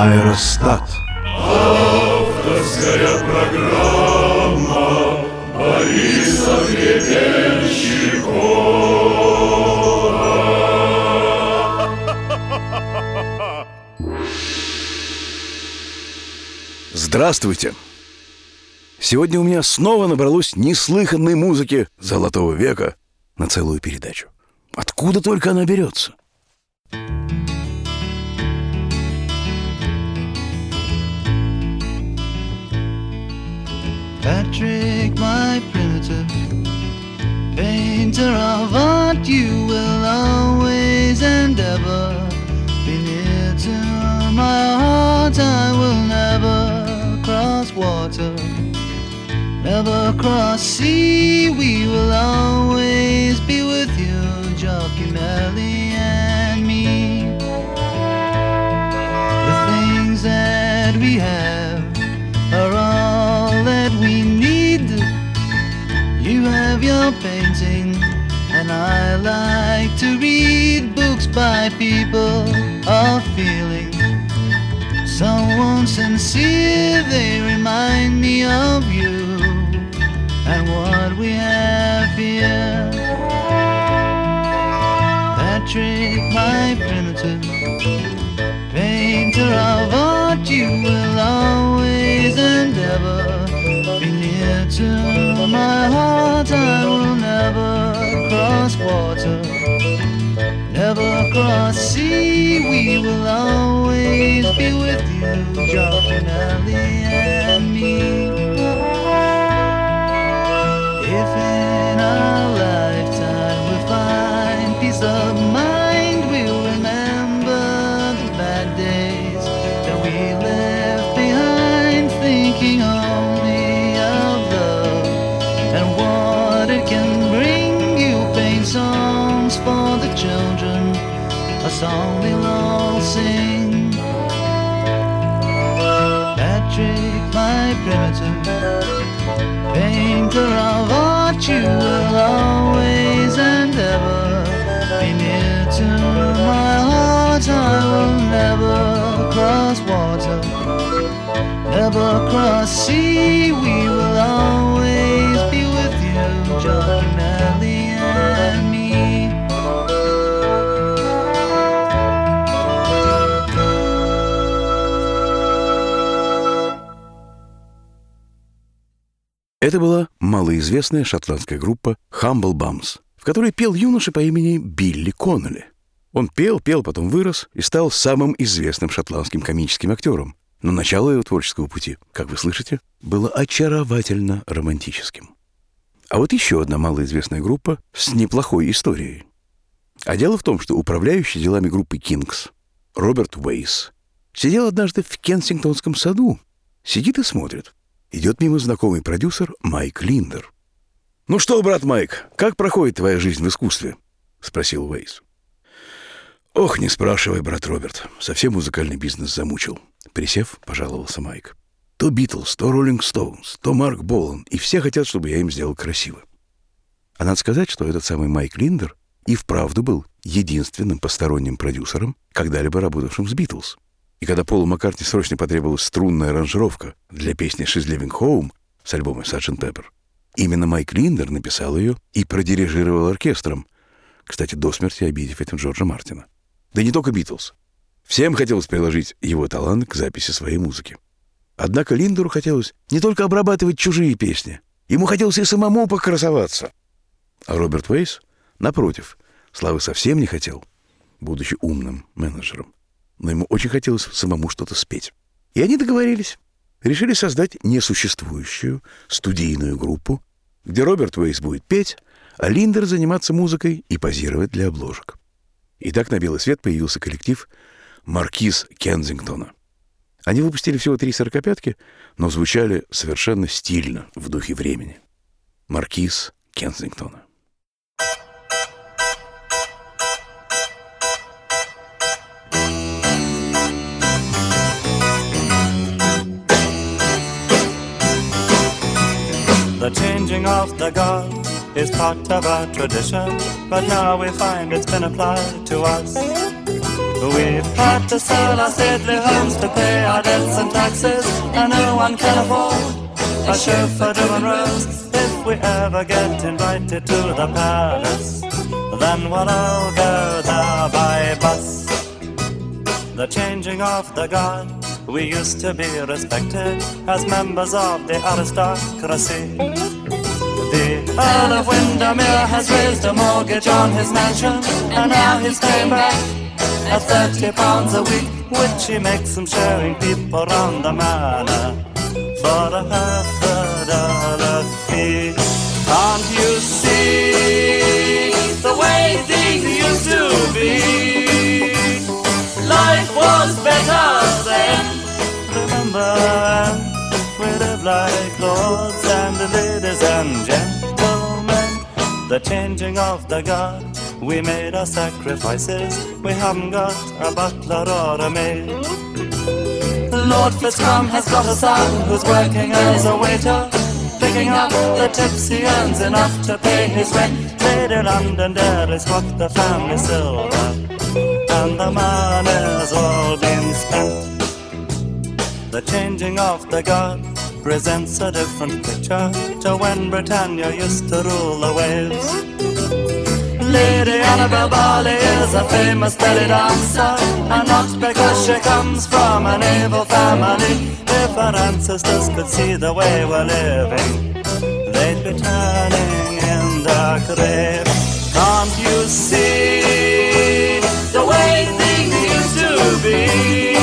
Аэростат. Авторская программа Бориса Гребенщикова. Здравствуйте! Сегодня у меня снова набралось неслыханной музыки Золотого века на целую передачу. Откуда только она берется? Patrick, my primitive painter of art, you will always and ever be near to my heart. I will never cross water, never cross sea. We will always be with you, Jockey Melly and me. The things that we have are all that we need. You have your painting, and I like to read books by people of feeling. Someone sincere, they remind me of you and what we have here. Patrick, my primitive painter of art, you will always and ever be near to my heart. I will never cross water, never cross sea. We will always be with you, Jockey Melly and me. If in our lifetime we find peace of mind, we'll remember the bad days that we left behind, thinking only of love and what it can bring. You paint songs for the children, a song they'll all sing. Patrick, my primitive painter of art, you will always and ever be near to my heart. I will never cross water, never cross sea. We will always be with you, Jockey Melly and me. Это была малоизвестная шотландская группа Humble Bums, в которой пел юноша по имени Билли Коннелли. Он пел, потом вырос и стал самым известным шотландским комическим актером. Но начало его творческого пути, как вы слышите, было очаровательно романтическим. А вот еще одна малоизвестная группа с неплохой историей. А дело в том, что управляющий делами группы Kinks Роберт Уэйс сидел однажды в Кенсингтонском саду, сидит и смотрит. Идет мимо знакомый продюсер Майк Линдер. «Ну что, брат Майк, как проходит твоя жизнь в искусстве?» — спросил Уэйс. «Ох, не спрашивай, брат Роберт, совсем музыкальный бизнес замучил», — присев, пожаловался Майк. «То Битлз, то Роллинг Стоунс, то Марк Болан, и все хотят, чтобы я им сделал красиво». А надо сказать, что этот самый Майк Линдер и вправду был единственным посторонним продюсером, когда-либо работавшим с Битлз. И когда Полу Маккартни срочно потребовалась струнная аранжировка для песни «She's Living Home» с альбома «Sgt. Pepper», именно Майк Линдер написал ее и продирижировал оркестром, кстати, до смерти обидев этим Джорджа Мартина. Да не только Битлз. Всем хотелось приложить его талант к записи своей музыки. Однако Линдеру хотелось не только обрабатывать чужие песни, ему хотелось и самому покрасоваться. А Роберт Уэйс, напротив, славы совсем не хотел, будучи умным менеджером. Но ему очень хотелось самому что-то спеть. И они договорились. Решили создать несуществующую студийную группу, где Роберт Уэйс будет петь, а Линдер заниматься музыкой и позировать для обложек. И так на белый свет появился коллектив «Маркиз Кенсингтона». Они выпустили всего 3 сорокопятки, но звучали совершенно стильно, в духе времени. «Маркиз Кенсингтона». The changing of the guard is part of our tradition, but now we find it's been applied to us. We've had to sell our stately homes to pay our debts and taxes, and no one can afford a chauffeur doing roads. If we ever get invited to the palace, then we'll all go there by bus. The changing of the guard, we used to be respected as members of the aristocracy. The Earl of Windermere has raised a mortgage on his mansion, and now he's paying back at £30 a week, which he makes from showing people round the manor for a $50 fee. Can't you see the way things used to be? Life was better then. Remember when we lived like lords and ladies and gentlemen? The changing of the guard, we made our sacrifices. We haven't got a butler or a maid. Lord Fitzcrum has got a son who's working as a waiter, picking up the tips he earns enough to pay his rent. Lady Londonderry's got the family silver, and the money's all been spent. The changing of the guard presents a different picture to when Britannia used to rule the waves. Lady Annabel Barley is a famous belly dancer, and not because she comes from a naval family. If our ancestors could see the way we're living, they'd be turning in their grave. Can't you see the way things used to be?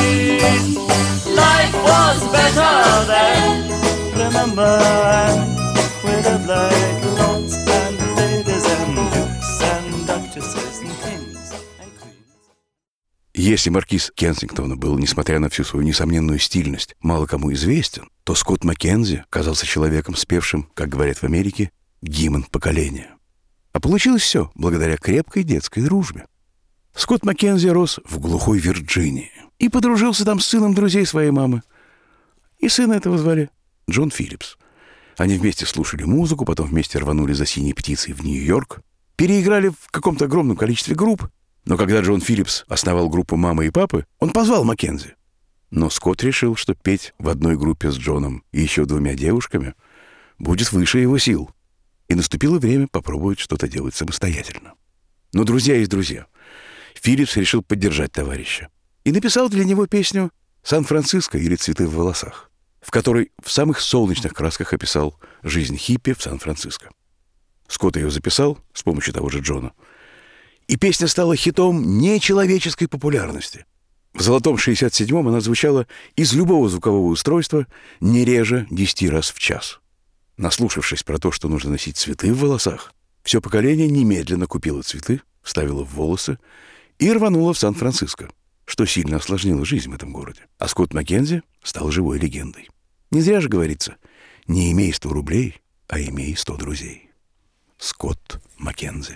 Life was better then. Remember, we lived like lords and ladies and dukes and duchesses and kings and queens. Если маркиз Кенсингтона был, несмотря на всю свою несомненную стильность, мало кому известен, то Скотт Маккензи казался человеком, спевшим, как говорят в Америке, гимн поколения. А получилось все благодаря крепкой детской дружбе. Скотт Маккензи рос в глухой Вирджинии и подружился там с сыном друзей своей мамы. И сына этого звали Джон Филлипс. Они вместе слушали музыку, потом вместе рванули за «Синей птицей» в Нью-Йорк, переиграли в каком-то огромном количестве групп. Но когда Джон Филлипс основал группу «Мамы и папы», он позвал Маккензи. Но Скотт решил, что петь в одной группе с Джоном и еще 2 девушками будет выше его сил. И наступило время попробовать что-то делать самостоятельно. Но друзья есть друзья. Филлипс решил поддержать товарища и написал для него песню «Сан-Франциско» или «Цветы в волосах», в которой в самых солнечных красках описал жизнь хиппи в Сан-Франциско. Скотт ее записал с помощью того же Джона, и песня стала хитом нечеловеческой популярности. В «Золотом 67-м» она звучала из любого звукового устройства не реже 10 раз в час. Наслушавшись про то, что нужно носить цветы в волосах, все поколение немедленно купило цветы, вставило в волосы и рвануло в Сан-Франциско, что сильно осложнило жизнь в этом городе. А Скотт Маккензи стал живой легендой. Не зря же говорится: не имей 100 рублей, а имей 100 друзей. Скотт Маккензи.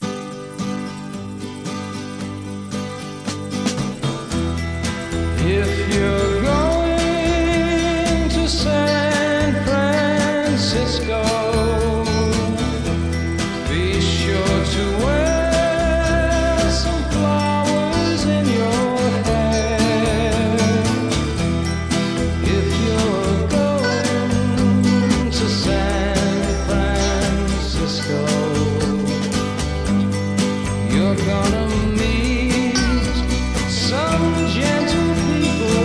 If you're going to San Francisco, be sure to wear some flowers in your hair. If you're going to San Francisco, you're gonna meet some gentle people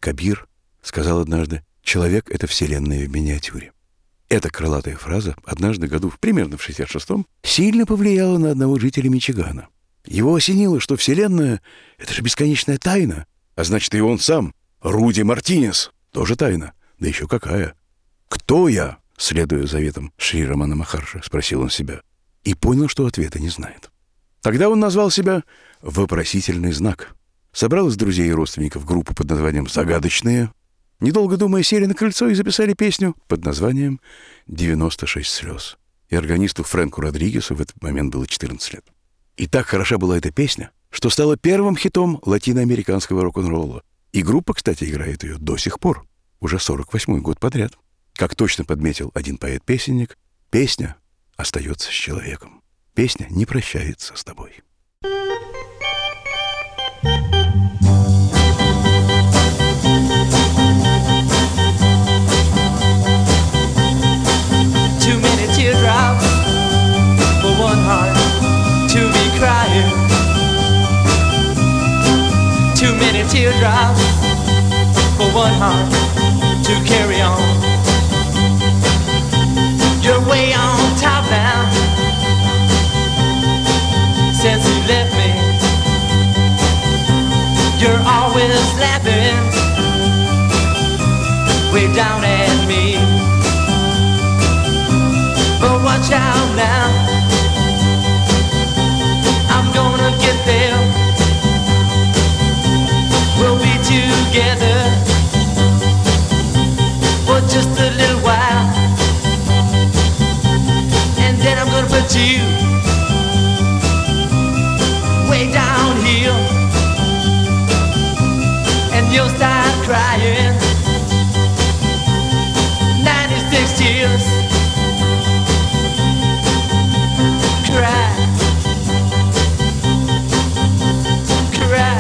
Кабир сказал однажды: «Человек — это вселенная в миниатюре». Эта крылатая фраза однажды году, примерно в 66-м, сильно повлияла на одного жителя Мичигана. Его осенило, что вселенная — это же бесконечная тайна, а значит, и он сам, Руди Мартинес, тоже тайна, да еще какая. «Кто я?» — следуя заветам Шри Рамана Махарши, спросил он себя, и понял, что ответа не знает. Тогда он назвал себя «Вопросительный знак». Собрал из друзей и родственников группу под названием «Загадочные». Недолго думая, сели на крыльцо и записали песню под названием «96 слез». И органисту Фрэнку Родригесу в этот момент было 14 лет. И так хороша была эта песня, что стала первым хитом латиноамериканского рок-н-ролла. И группа, кстати, играет ее до сих пор, уже 48-й год подряд. Как точно подметил один поэт-песенник, песня остается с человеком. Песня не прощается с тобой. Too many teardrops for one heart to be crying. Too many teardrops for one heart to carry on. You're way on top now since you left me. You're always laughing way down at me. But watch out now, I'm gonna get there. We'll be together for just a little while, and then I'm gonna put you way down here, and you'll start crying 96 tears. Cry, cry.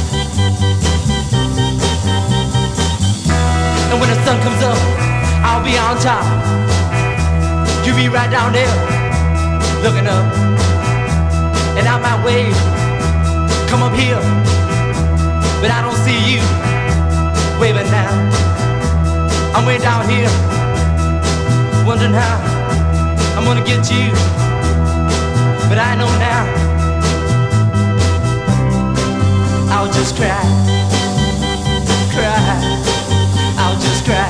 And when the sun comes up, I'll be on top. You be right down there, looking up. And I might wave, come up here, but I don't see you waving now. I'm way down here, wondering how I'm gonna get you. But I know now, I'll just cry, cry, I'll just cry.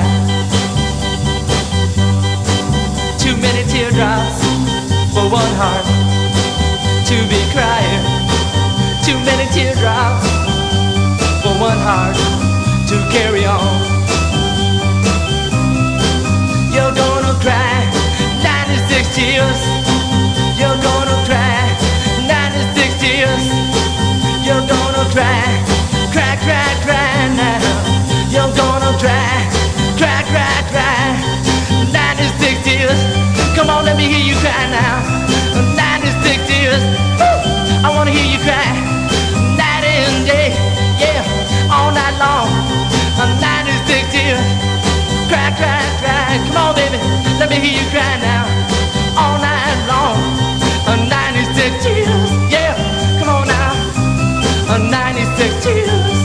Too many teardrops for one heart to be crying. Too many teardrops for one heart to carry on. You're gonna cry 96 tears. You're gonna cry 96 tears. You're gonna cry, cry, cry, cry now. You're gonna cry, cry, cry, cry 96 tears. Come on, let me hear you cry now. 96 tears. Woo! I wanna hear you cry night and day, yeah, all night long. 96 tears. Cry, cry, cry. Come on, baby, let me hear you cry now. All night long. 96 tears, yeah, come on now. 96 tears.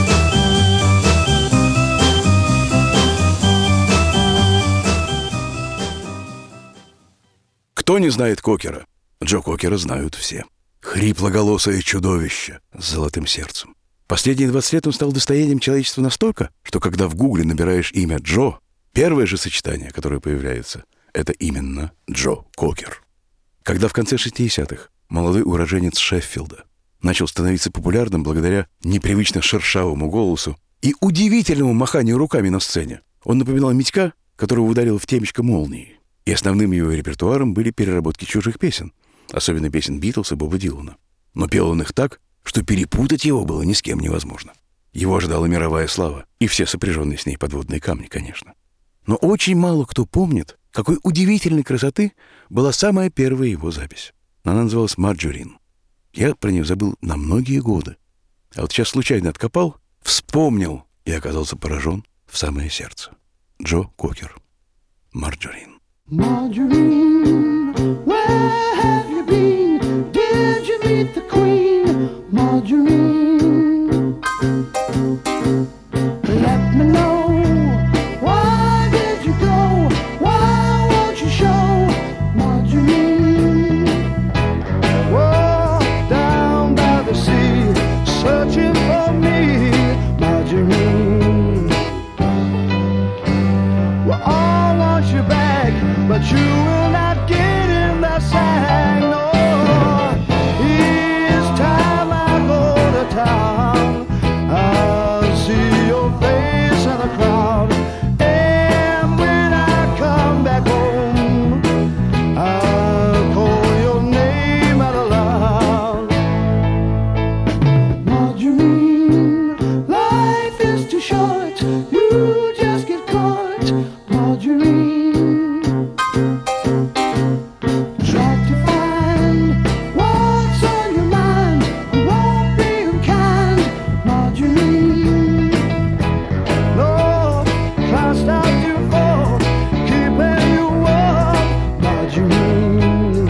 Кто не знает Кокера? Джо Кокера знают все. Хриплоголосое чудовище с золотым сердцем. Последние 20 лет он стал достоянием человечества настолько, что когда в Гугле набираешь имя Джо, первое же сочетание, которое появляется, это именно Джо Кокер. Когда в конце 60-х молодой уроженец Шеффилда начал становиться популярным благодаря непривычно шершавому голосу и удивительному маханию руками на сцене, он напоминал Митька, которого ударил в темечко молнией. И основным его репертуаром были переработки чужих песен, особенно песен Битлз и Боба Дилана. Но пел он их так, что перепутать его было ни с кем невозможно. Его ожидала мировая слава, и все сопряженные с ней подводные камни, конечно. Но очень мало кто помнит, какой удивительной красоты была самая первая его запись. Она называлась «Марджорин». Я про нее забыл на многие годы. А вот сейчас случайно откопал, вспомнил и оказался поражен в самое сердце. Джо Кокер. «Марджорин». Margarine, where have you been? Did you meet the Queen? Margarine, let me know. but you will not get in that sack. No, each time I go to town, I'll see your face in the crowd. And when I come back home, I'll call your name out aloud. Marjorie, life is too short. You just get caught, Marjorie. Try to find what's on your mind. You won't be unkind, Marjorie. No, try stop you for keeping you warm, Marjorie.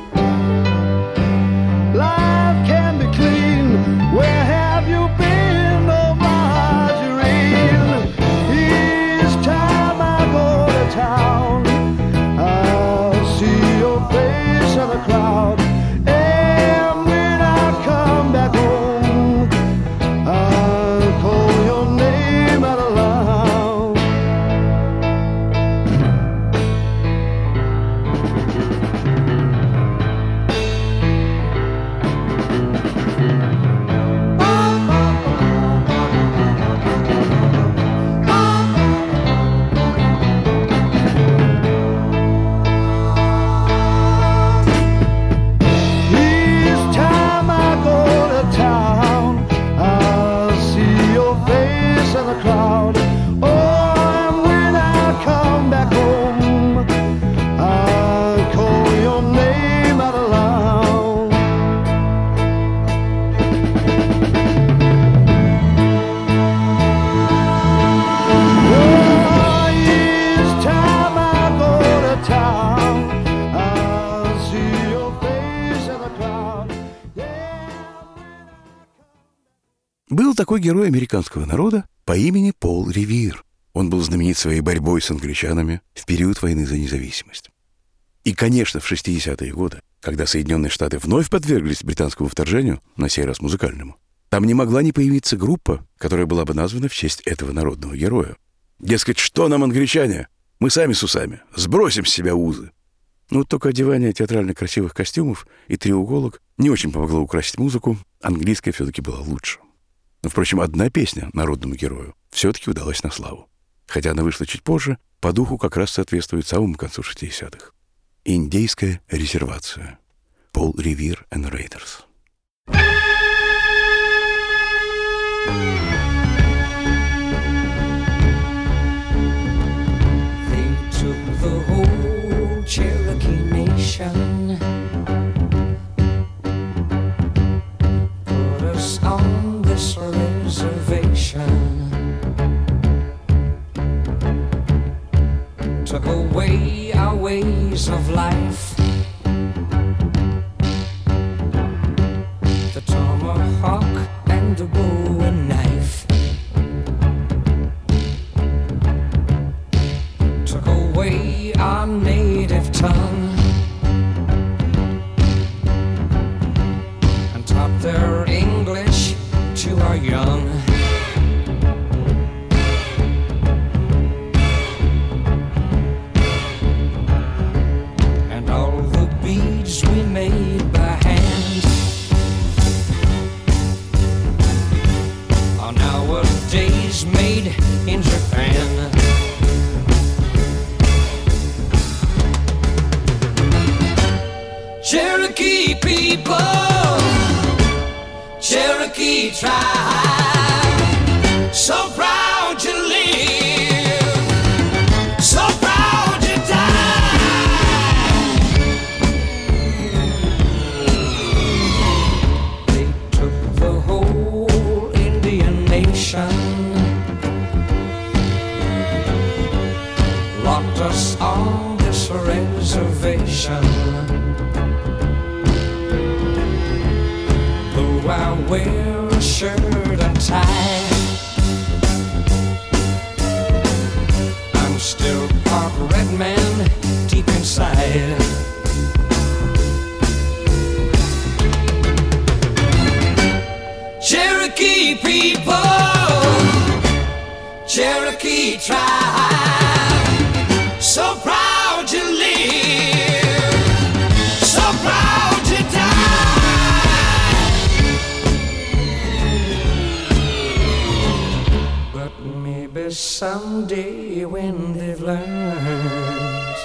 Life can be clean. Where have you been, oh Marjorie? Each time I go to town, I'll see your face in the crowd. And when I come back home, I'll call your name out aloud. Each time I go to town, I'll see your face in the crowd. Oh, and when I come back home, I'll call your name out aloud. Oh, each time I go to town, I'll see your face in the crowd. Был такой герой американского народа по имени Пол Ревир. Он был знаменит своей борьбой с англичанами в период войны за независимость. И, конечно, в 60-е годы, когда Соединенные Штаты вновь подверглись британскому вторжению, на сей раз музыкальному, там не могла не появиться группа, которая была бы названа в честь этого народного героя. Дескать, что нам, англичане? Мы сами с усами. Сбросим с себя узы. Но вот только одевание театрально красивых костюмов и треуголок не очень помогло украсить музыку. Английская все-таки была лучше. Но, впрочем, одна песня народному герою все-таки удалась на славу. Хотя она вышла чуть позже, по духу как раз соответствует самому концу 60-х. «Индейская резервация». Пол Ревир and Raiders. They took the whole Cherokee Nation, put us on this reservation, took away our ways of life, the tomahawk and the bow and knife, took away our native tongue, and taught their English to our young. And all the beads we made by hand are nowadays made in Japan. Cherokee people, Cherokee tribe, so proud you live, so proud you die. They took the whole Indian nation, locked us on this reservation. Though I wear a shirt and tie, I'm still part red man deep inside. Cherokee people, Cherokee tribe, so proud you live, someday when they've learned.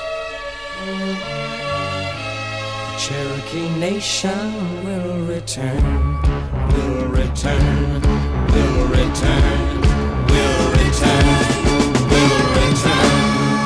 The Cherokee Nation will return, will return, will return, will return, will return.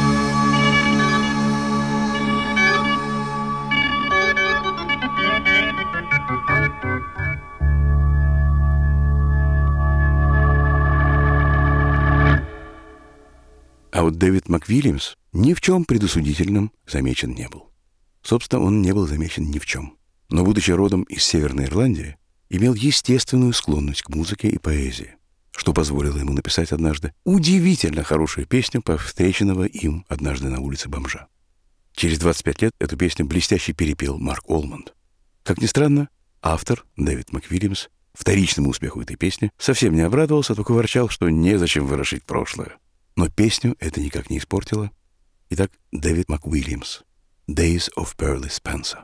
А вот Дэвид МакВильямс ни в чем предосудительном замечен не был. Собственно, он не был замечен ни в чем. Но, будучи родом из Северной Ирландии, имел естественную склонность к музыке и поэзии, что позволило ему написать однажды удивительно хорошую песню по встреченного им однажды на улице бомжа. Через 25 лет эту песню блестяще перепел Марк Олмонд. Как ни странно, автор, Дэвид МакВильямс, вторичному успеху этой песни совсем не обрадовался, только ворчал, что незачем ворошить прошлое. Но песню это никак не испортило. Итак, Дэвид МакВильямс, Days of Pearly Spencer.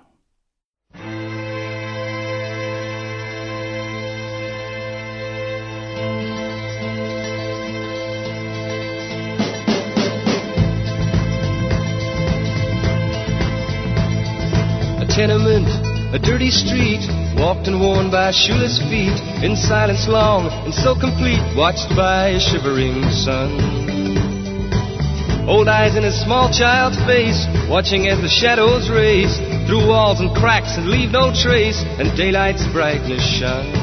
A tenement, a dirty street, walked and worn by shoeless feet, in silence long and so complete, watched by a shivering sun. Old eyes in a small child's face, watching as the shadows race through walls and cracks and leave no trace, and daylight's brightness shone.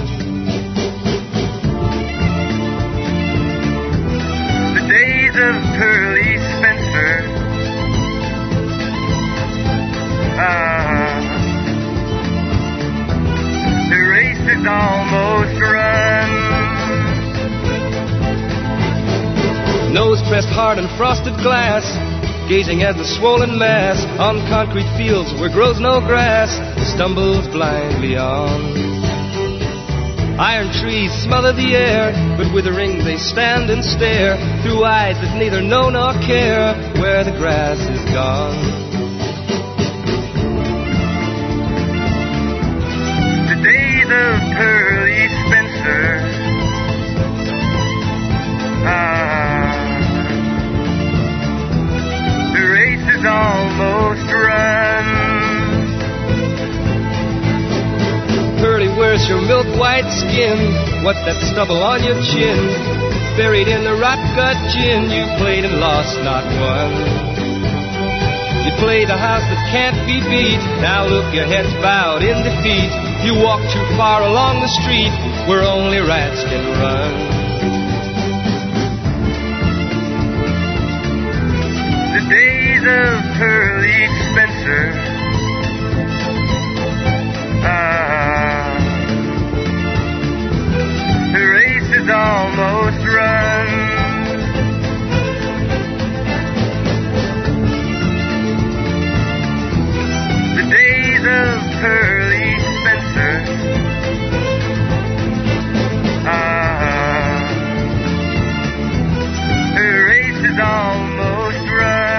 The days of Pearly Spencer, the race is almost run. Nose pressed hard in frosted glass, gazing at the swollen mass on concrete fields where grows no grass, stumbles blindly on. Iron trees smother the air, but withering they stand and stare through eyes that neither know nor care where the grass is gone. The days of Pearly Spencer, the race is almost run. Pearly, where's your milk-white skin? What's that stubble on your chin? Buried in the rot-gut gin, you played and lost, not won. You played a house that can't be beat, now look, your head's bowed in defeat. You walk too far along the street where only rats can run. The days of Pearly Spencer, the race is almost run. The days of Pearly Spencer, the race is almost run.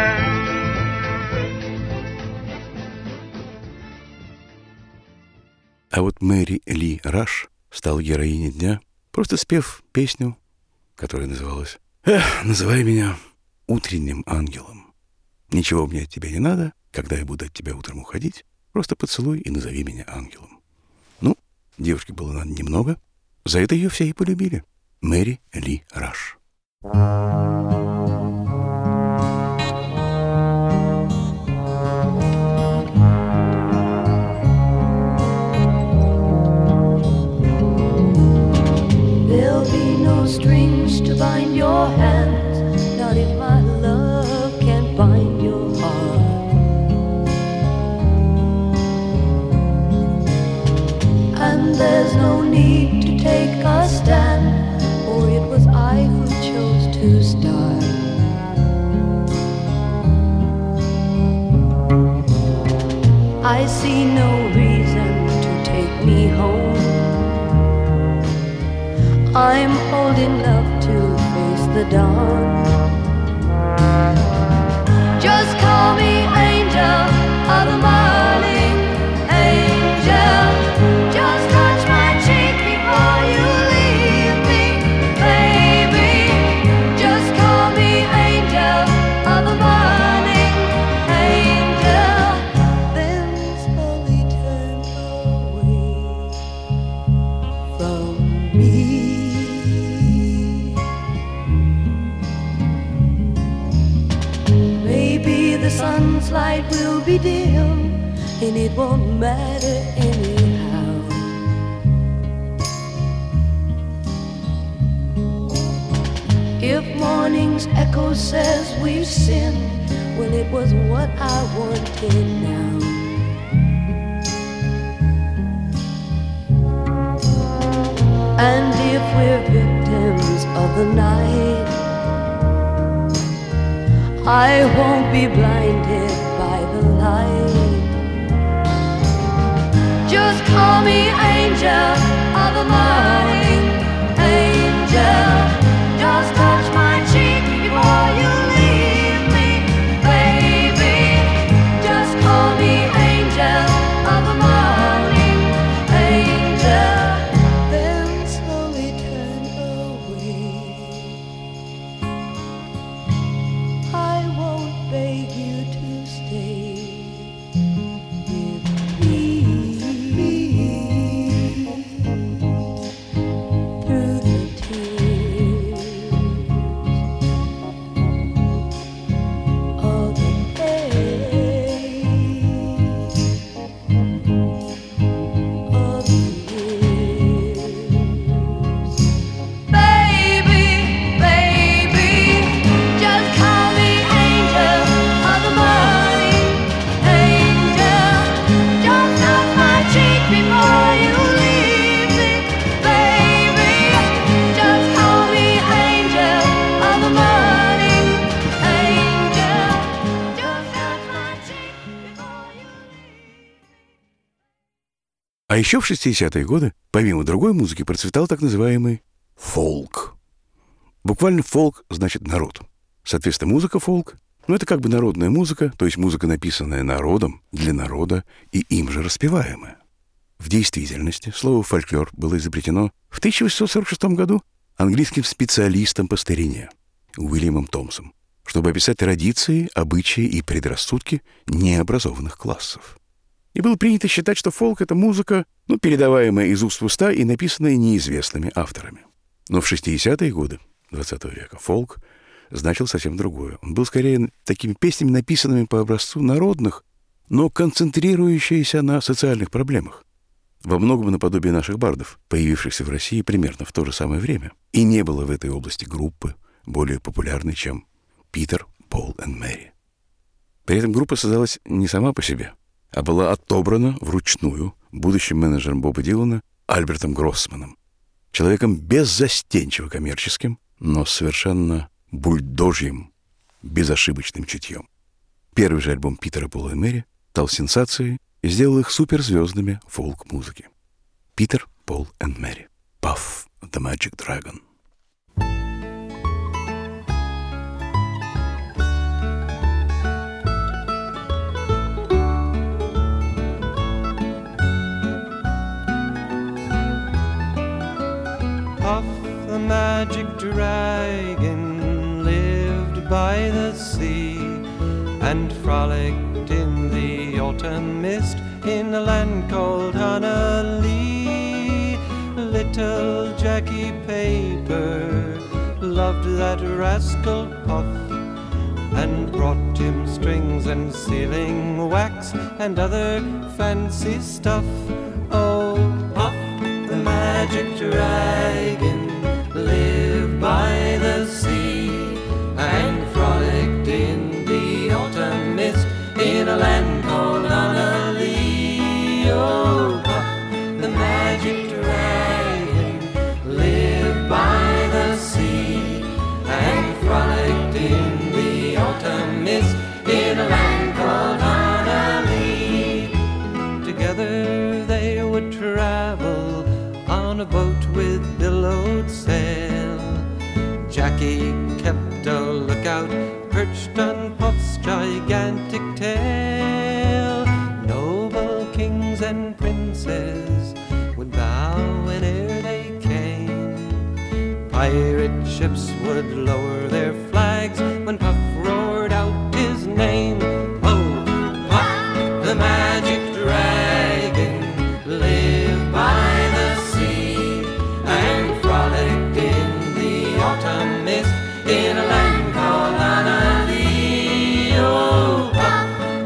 А вот Мэри Ли Раш стала героиней дня, просто спев песню, которая называлась «Называй меня утренним ангелом. Ничего мне от тебя не надо, когда я буду от тебя утром уходить, просто поцелуй и назови меня ангелом». Ну, девушке было надо немного, за это ее все и полюбили. Мэри Ли Раш. Strings to bind your hands, not if my love can't bind your heart. And there's no need to take a stand, for it was I who chose to start. I see no reason to take me home. I'm old enough to face the dawn. Just call me angel of the morning, angel. Just touch my cheek before you leave me, baby. Just call me morning's light will be dim, and it won't matter anyhow. If morning's echo says we've sinned, well, it was what I wanted now. And if we're victims of the night, I won't be blinded by the light. Just call me angel of the morning, angel. Just touch my cheek before you leave me, baby. Just call me angel of the morning, angel. Then slowly turn away. I won't beg you to stay with me through the tears of the day, of the years. Baby, baby, just call me angel of the morning, angel. Just touch my cheek before you leave me, baby. Just call me angel of the morning, angel. Just touch my cheek before you leave. А еще в 60-е годы, помимо другой музыки, процветал так называемый фолк. Буквально фолк значит народ. Соответственно, музыка фолк, это как бы народная музыка, то есть музыка, написанная народом, для народа и им же распеваемая. В действительности слово «фольклор» было изобретено в 1846 году английским специалистом по старине Уильямом Томсом, чтобы описать традиции, обычаи и предрассудки необразованных классов. И было принято считать, что фолк — это музыка, передаваемая из уст в уста и написанная неизвестными авторами. Но в 60-е годы XX века фолк значил совсем другое. Он был скорее такими песнями, написанными по образцу народных, но концентрирующиеся на социальных проблемах. Во многом наподобие наших бардов, появившихся в России примерно в то же самое время. И не было в этой области группы более популярной, чем Питер, Пол и Мэри. При этом группа создалась не сама по себе, а была отобрана вручную будущим менеджером Боба Дилана Альбертом Гроссманом, человеком беззастенчиво коммерческим, но совершенно бульдожьим, безошибочным чутьем. Первый же альбом Питера, Пола и Мэри стал сенсацией и сделал их суперзвездами фолк-музыки. Питер, Пол и Мэри. Puff the Magic Dragon. Puff the magic dragon lived by the sea and frolicked in the autumn mist in a land called Honolulu. Little Jackie Paper loved that rascal Puff and brought him strings and sealing wax and other fancy stuff. Oh, Puff the magic dragon lived by the sea and frolicked in the autumn mist in a land called Honolulu. Oh, Puff the magic dragon lived by the sea and frolicked in the autumn mist in a land called Honolulu. Together they would travel on a boat with billowed sail. Jackie kept a lookout perched on Puff's gigantic tail. Noble kings and princes would bow whene'er they came. Pirate ships would lower their flags when Puff roared out his name. Oh, Puff the magic dragon lived by the sea and frolicked in the autumn mist in a land called Honolulu. Oh, Puff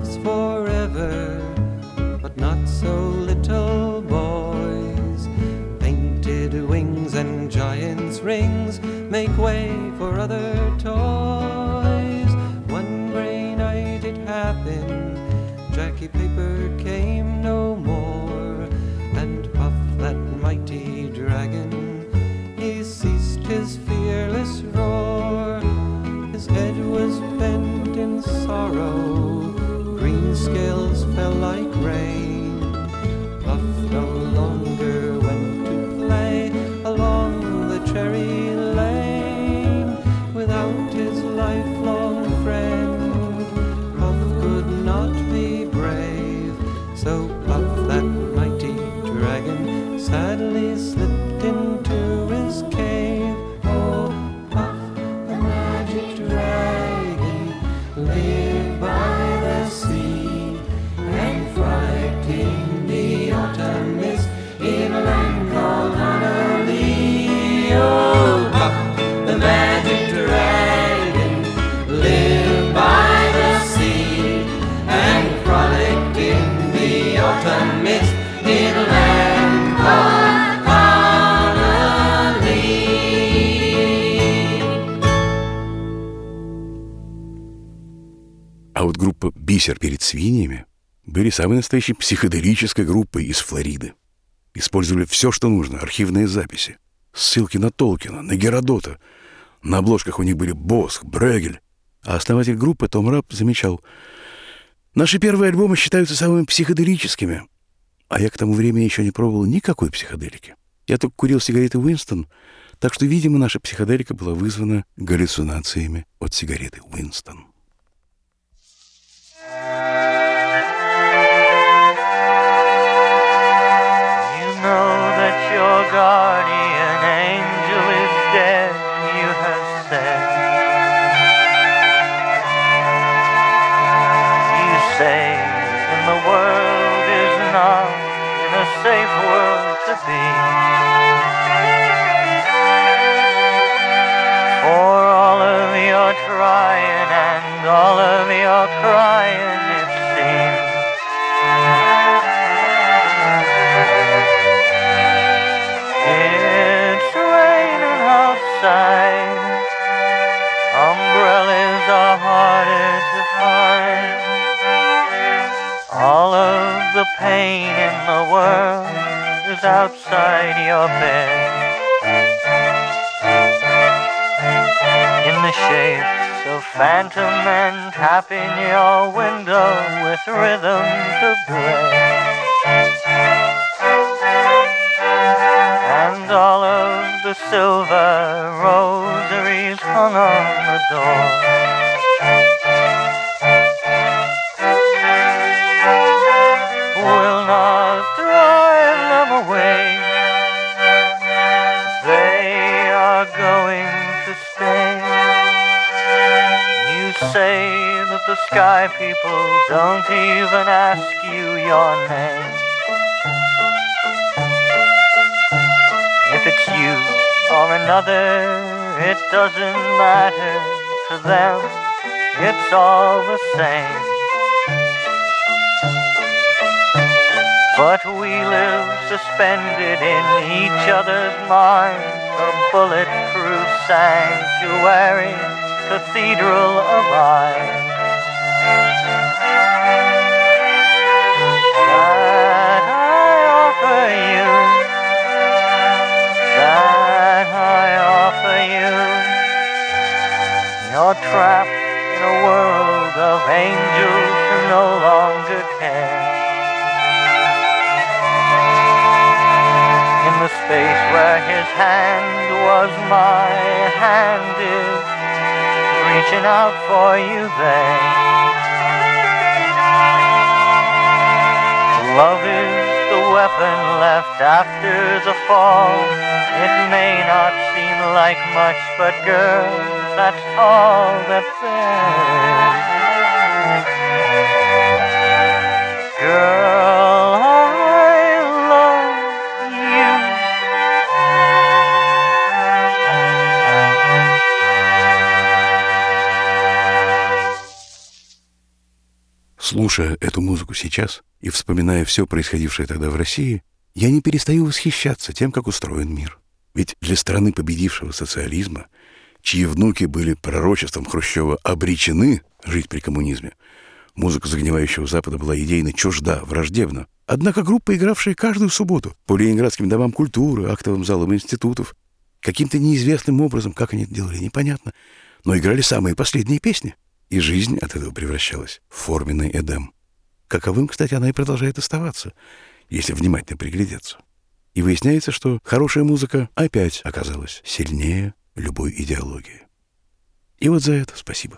lives forever, but not so little boys. Painted wings and giant's rings make way for other toys. One gray night it happened, Jackie Paper came no more, and Puff, that mighty dragon, he ceased his fearless roar. His head was bent in sorrow, green scales fell like rain. Puff no longer went to play along the cherry lane. Without his lifelong friend, Puff could not be brave. So Puff, that mighty dragon, sadly slipped into his cave. Oh, Puff, the magic dragon, lived by the sea, and frightened the autumn mist in a land called Honolulu. Oh, Puff, the magic dragon, lived by the sea, and frolicked in the autumn mist in a land called Honolulu. А вот группа «Бисер перед свиньями» были самой настоящей психоделической группой из Флориды. Использовали все, что нужно, архивные записи, ссылки на Толкина, на Геродота. На обложках у них были Босх, Брегель. А основатель группы Том Рапп замечал: «Наши первые альбомы считаются самыми психоделическими, а я к тому времени еще не пробовал никакой психоделики. Я только курил сигареты Уинстон, так что, видимо, наша психоделика была вызвана галлюцинациями от сигареты Уинстон». Your guardian angel is dead, you have said. You say, in the world is not in a safe world to be. For all of your trying and all of your crying, it seems. It's raining outside, umbrellas are harder to find. All of the pain in the world is outside your bed, in the shapes of phantom men tapping your window with rhythms of dread. And all of the silver rosaries hung on the door. Will not drive them away. They are going to stay. You say that the sky people don't even ask you your name. If it's you or another, it doesn't matter to them, it's all the same. But we live suspended in each other's minds, a bulletproof sanctuary, cathedral of eyes. That I offer you, that I offer you. You're trapped in a world of angels who no longer care. In the space where his hand was my hand is reaching out for you there. Love is the weapon left after the fall. It may not seem like much, but girl, that's all that there is. Girl, I love you. Слушая эту музыку сейчас и вспоминая все происходившее тогда в России, я не перестаю восхищаться тем, как устроен мир. Ведь для страны победившего социализма, чьи внуки были пророчеством Хрущева обречены жить при коммунизме, музыка загнивающего Запада была идейно чужда, враждебна. Однако группа, игравшая каждую субботу по ленинградским домам культуры, актовым залам институтов, каким-то неизвестным образом, как они это делали, непонятно, но играли самые последние песни. И жизнь от этого превращалась в форменный Эдем. Каковым, кстати, она и продолжает оставаться, если внимательно приглядеться. И выясняется, что хорошая музыка опять оказалась сильнее любой идеологии. И вот за это спасибо.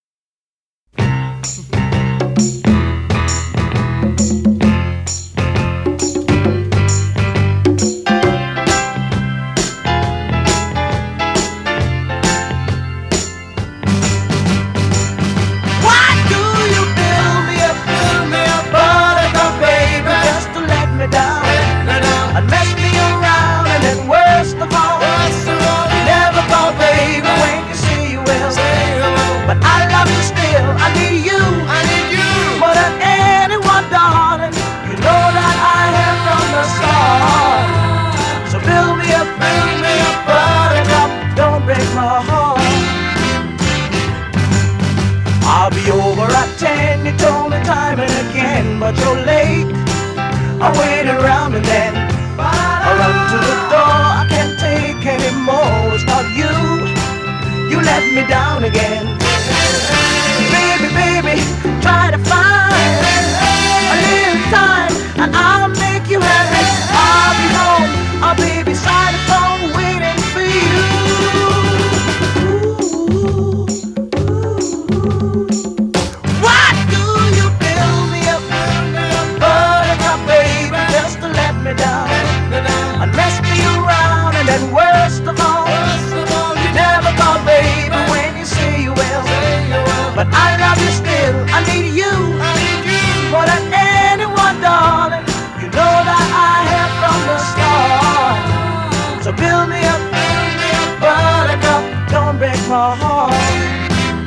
I'll be over at 10, you told me time and again, but you're late. I wait around and then I run to the door. I can't take any more. It's not you, you let me down again. Baby, baby, try to find a little time and I'll make you happy. I'll be home, I'll be beside the phone waiting for you. And mess me around, and then worst of all, you never call baby when you say you will. But I love you still, I need you more than anyone, darling. You know that I have from the start. So build me up, buttercup, don't break my heart.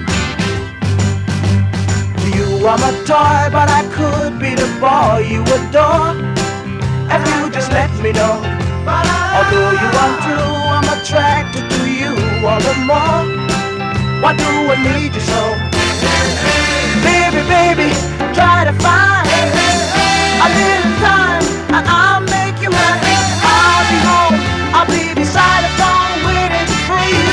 You are my toy, but I could be the boy you adore. If you just let me know. Although you are true, I'm attracted to you all the more. Why do I need you so? Baby, baby, try to find a little time and I'll make you happy. I'll be home, I'll be beside the phone waiting for you.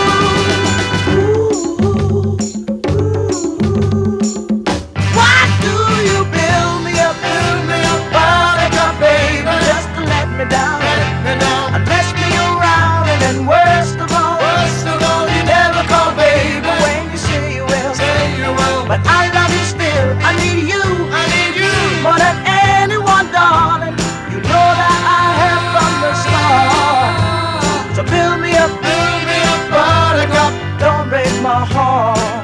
Why do you build me up, buttercup, baby, just to let me down? And mess me around, and then worst of all, you never call baby when you say you will. But I love you still, I need you more than anyone, darling. You know that I have from the start. So build me up, buttercup, don't break my heart.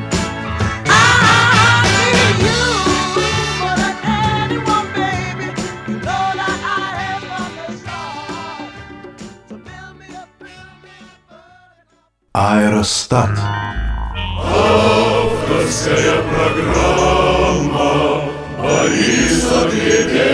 I need you more than anyone, baby. You know that I have from the start. So build me up, Аэростат. Авторская программа Бориса Глебенко.